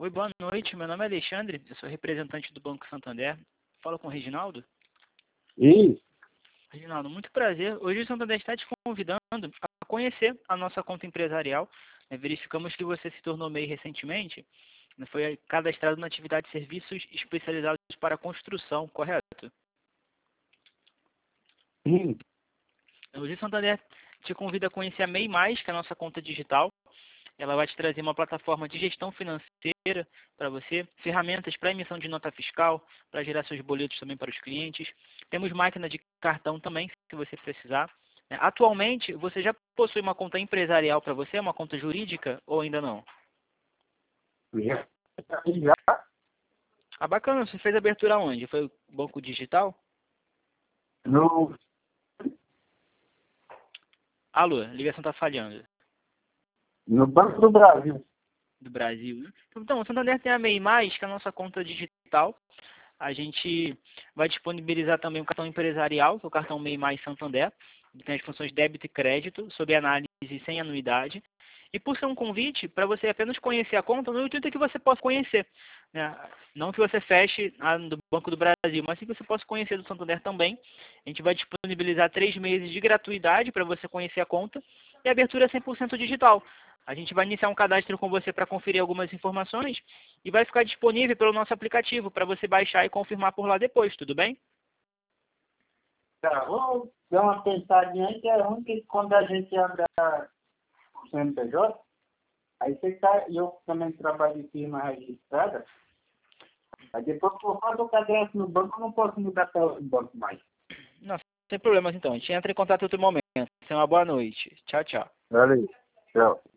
Oi, boa noite. Meu nome é Alexandre, eu sou representante do Banco Santander. Falo com o Reginaldo. Isso. Reginaldo, muito prazer. Hoje o Santander está te convidando a conhecer a nossa conta empresarial. Verificamos que você se tornou MEI recentemente. Foi cadastrado na atividade de serviços especializados para construção, correto? Sim. Hoje o Santander te convida a conhecer a MEI+, que é a nossa conta digital. Ela vai te trazer uma plataforma de gestão financeira para você, ferramentas para emissão de nota fiscal, para gerar seus boletos também para os clientes. Temos máquina de cartão também, se você precisar. Atualmente, você já possui uma conta empresarial para você, uma conta jurídica ou ainda não? Já. Ah, bacana. Você fez a abertura onde? Foi o Banco Digital? No, Alô, a ligação está falhando. no Banco do Brasil. Do Brasil, né? Então, o Santander tem a MEI+, que é a nossa conta digital. A gente vai disponibilizar também o cartão empresarial, que é o cartão MEI Mais Santander, que tem as funções débito e crédito, sob análise sem anuidade. E por ser um convite, para você apenas conhecer a conta, no intuito é que você possa conhecer. Né? Não que você feche a do Banco do Brasil, mas sim que você possa conhecer do Santander também. A gente vai disponibilizar 3 meses de gratuidade para você conhecer a conta e a abertura é 100% digital. A gente vai iniciar um cadastro com você para conferir algumas informações e vai ficar disponível pelo nosso aplicativo para você baixar e confirmar por lá depois, tudo bem? Tá, vou dar uma pensadinha aí, que é ruim que quando a gente abre o CNPJ, aí você tá, e eu também trabalho em firma registrada, aí depois por causa do cadastro no banco, eu não posso mudar para o banco mais. Não, sem problemas então. A gente entra em contato em outro momento. Tenha uma boa noite. Tchau, tchau. Valeu. Tchau.